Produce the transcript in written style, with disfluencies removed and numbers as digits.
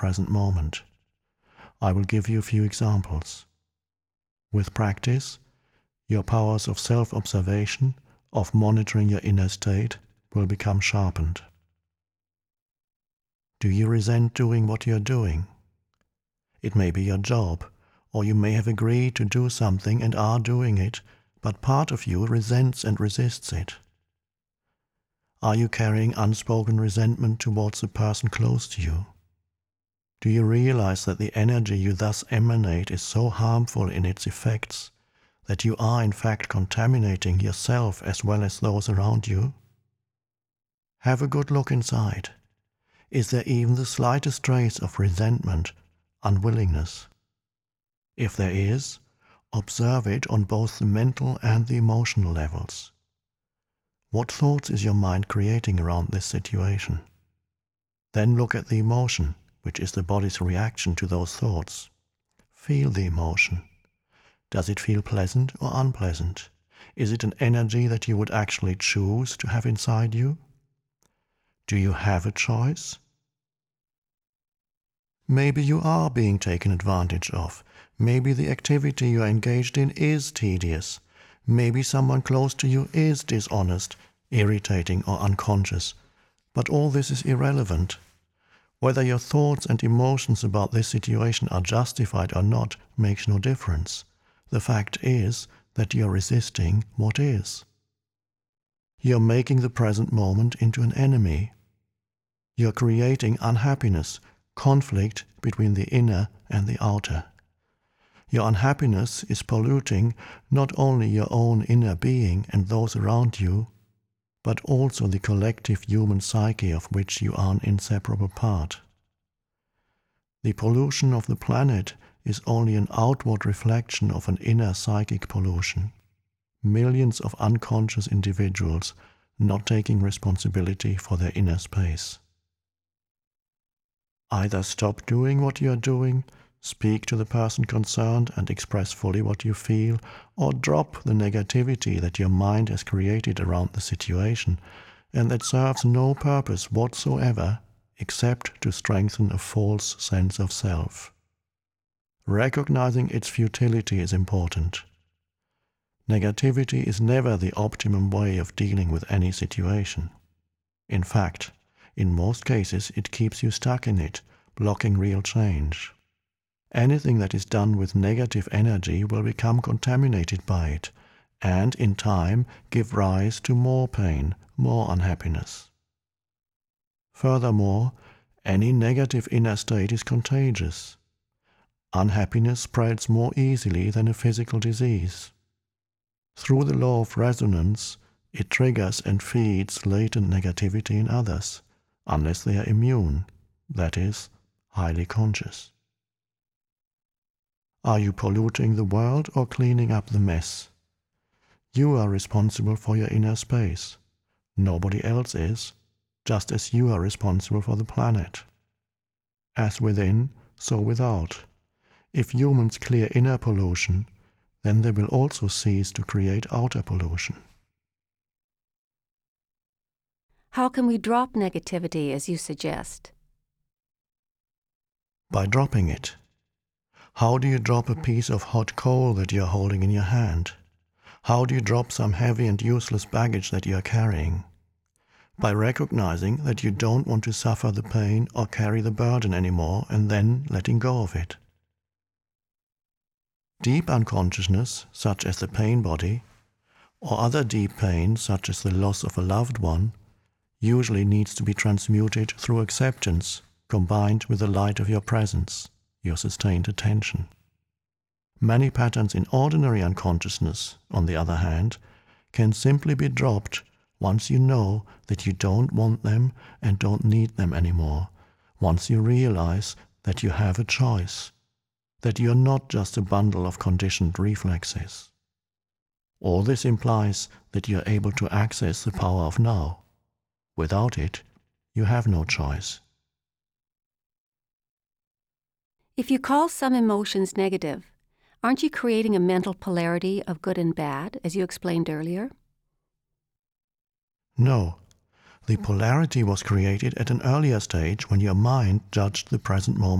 present moment. I will give you a few examples. With practice, your powers of self-observation, of monitoring your inner state, will become sharpened. Do you resent doing what you are doing? It may be your job, or you may have agreed to do something and are doing it, but part of you resents and resists it. Are you carrying unspoken resentment towards a person close to you? Do you realize that the energy you thus emanate is so harmful in its effects that you are in fact contaminating yourself as well as those around you? Have a good look inside. Is there even the slightest trace of resentment, unwillingness? If there is, observe it on both the mental and the emotional levels. What thoughts is your mind creating around this situation? Then look at the emotion, which is the body's reaction to those thoughts. Feel the emotion. Does it feel pleasant or unpleasant? Is it an energy that you would actually choose to have inside you? Do you have a choice? Maybe you are being taken advantage of. Maybe the activity you are engaged in is tedious. Maybe someone close to you is dishonest, irritating, or unconscious. But all this is irrelevant. Whether your thoughts and emotions about this situation are justified or not makes no difference. The fact is that you are resisting what is. You are making the present moment into an enemy. You are creating unhappiness, conflict between the inner and the outer. Your unhappiness is polluting not only your own inner being and those around you, but also the collective human psyche of which you are an inseparable part. The pollution of the planet is only an outward reflection of an inner psychic pollution. Millions of unconscious individuals not taking responsibility for their inner space. Either stop doing what you are doing, speak to the person concerned and express fully what you feel, or drop the negativity that your mind has created around the situation and that serves no purpose whatsoever except to strengthen a false sense of self. Recognizing its futility is important. Negativity is never the optimum way of dealing with any situation. In fact, in most cases it keeps you stuck in it, blocking real change. Anything that is done with negative energy will become contaminated by it, and in time give rise to more pain, more unhappiness. Furthermore, any negative inner state is contagious. Unhappiness spreads more easily than a physical disease. Through the law of resonance, it triggers and feeds latent negativity in others, unless they are immune, that is, highly conscious. Are you polluting the world or cleaning up the mess? You are responsible for your inner space. Nobody else is, just as you are responsible for the planet. As within, so without. If humans clear inner pollution, then they will also cease to create outer pollution. How can we drop negativity as you suggest? By dropping it. How do you drop a piece of hot coal that you are holding in your hand? How do you drop some heavy and useless baggage that you are carrying? By recognizing that you don't want to suffer the pain or carry the burden anymore and then letting go of it. Deep unconsciousness, such as the pain body, or other deep pain, such as the loss of a loved one, usually needs to be transmuted through acceptance, combined with the light of your presence, your sustained attention. Many patterns in ordinary unconsciousness, on the other hand, can simply be dropped once you know that you don't want them and don't need them anymore, once you realize that you have a choice, that you are not just a bundle of conditioned reflexes. All this implies that you are able to access the power of now. Without it, you have no choice. If you call some emotions negative, aren't you creating a mental polarity of good and bad, as you explained earlier? No. The polarity was created at an earlier stage when your mind judged the present moment